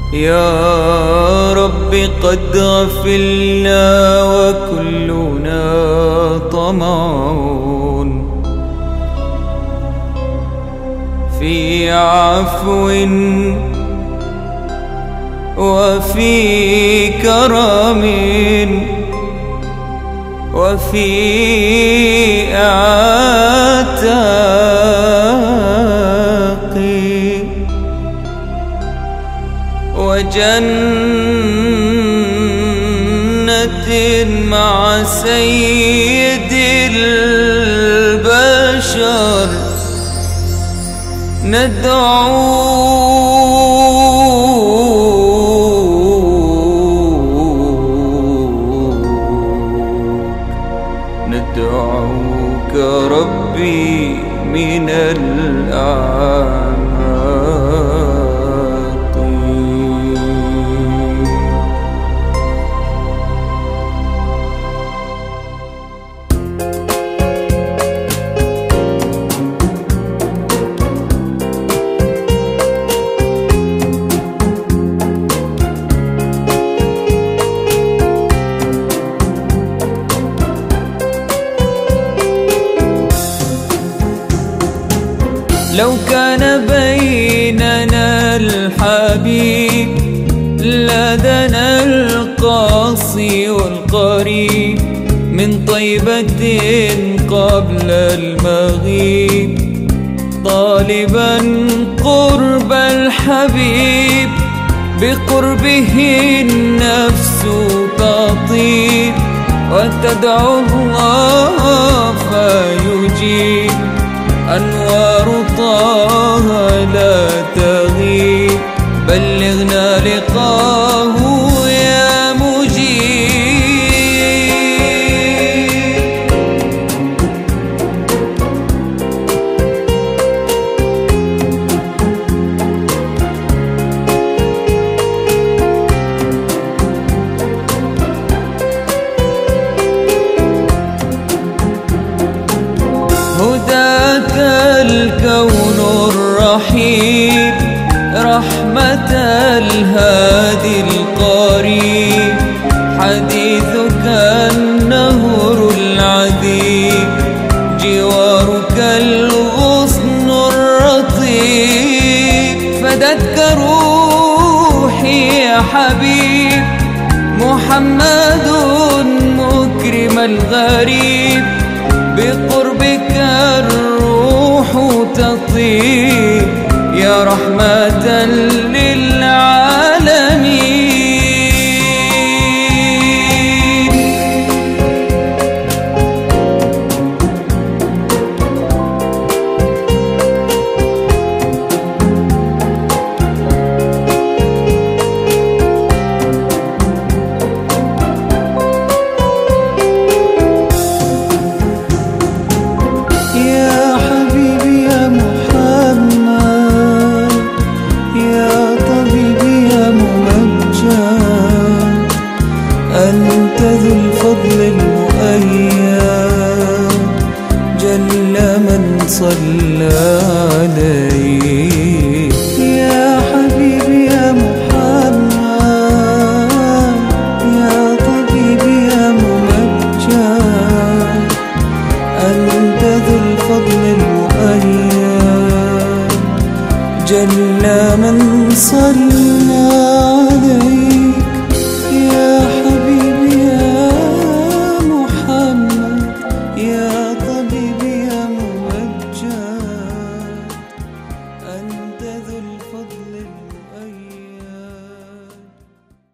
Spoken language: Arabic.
يا رب قد غفلنا وكلنا طمعون في عفو وفي كرم وفي اعتاق وجنة مع سيد البشر ندعوك ربي من الأعماق. لو كان بيننا الحبيب لدنا القاصي والقريب من طيبة قبل المغيب طالبا قرب الحبيب بقربه النفس تطيب وتدعو الله فيجيب أنوار طه لا تغيب بلغنا لقاه يا مجيب. هداك الكون الرحيم رحمة الهادي القريب حديثك النهر العذيب جوارك الغصن الرطيب فدتك روحي يا حبيب محمد مكرم الغريب بقربك الروح تطيب يا رحمة للعالمين. أنت ذو الفضل المؤيد جل من صلى عليك يا حبيبي يا محمد يا طبيبي يا ممجد أنت ذو الفضل المؤيد جل من صلى